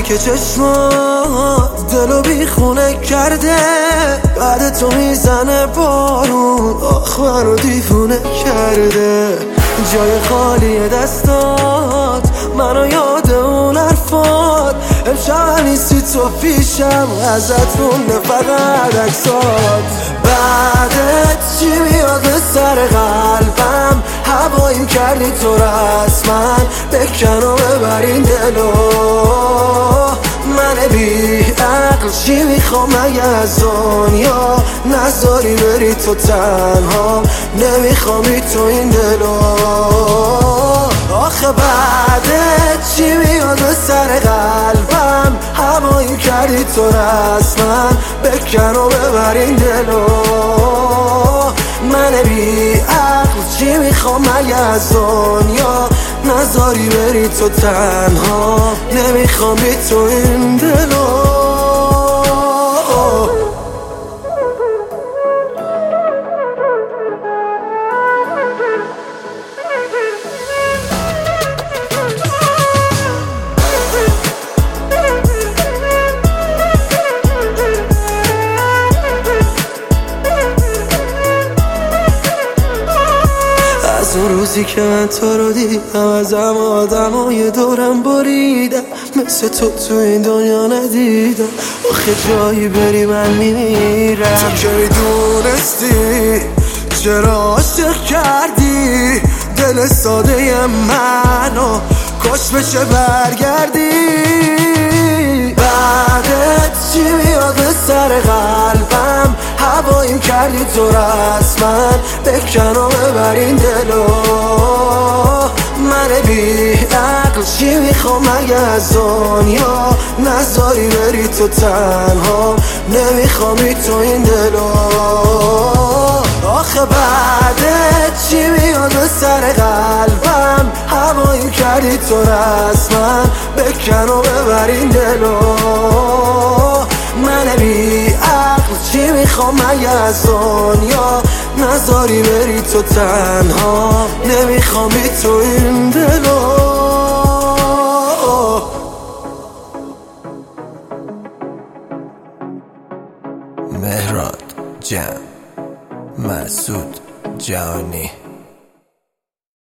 که چشمات دلو بیخونه کرده، بعد تو میزنه بارون، آخ منو دیوونه کرده. جای خالی دستات منو یاد اون حرفات، امشب نیستی تو پیشم، ازت مونده فقط عکسات. بعدت چی میاد به سر قلبم، هواییم کردی تو رسما، بکن و ببر این دلو. من بی عقل چی میخوام مگه از دنیا، نذاری بری تو تنها، نمیخوامی تو این دلو. آخه بعدت چی میاد به سر قلبم، هواییم کردی تو رسما، بکن و ببر این دلو. من بی عقل چی میخوام مگه از دنیا، نذاری بری تو تنها، نمیخوام بی تو این دلو. اون روزی که من تو رو دیدم، ازم آدمای دورم بریدم، مثل تو این دنیا ندیدم. آخه جایی بری من میمیرم. تو که میدونستی چرا عاشق کردی دل ساده منو، کاش بشه برگردی. بعدت چی میاد به سر قلبم، هواییم کردی تو رسما، بکن و ببر این دلو. من بی عقل چی میخوام مگه از دنیا، نذاری بری تو تنها، نمیخوامی تو این دلو. آخه بعدت چی میاد به سر قلبم، هواییم کردی تو رسما، بکن و ببر این دلو. من بی عقل چی میخوام مگه از دنیا، نذاری بری تو تنها، نمیخوام بی تو این دلو.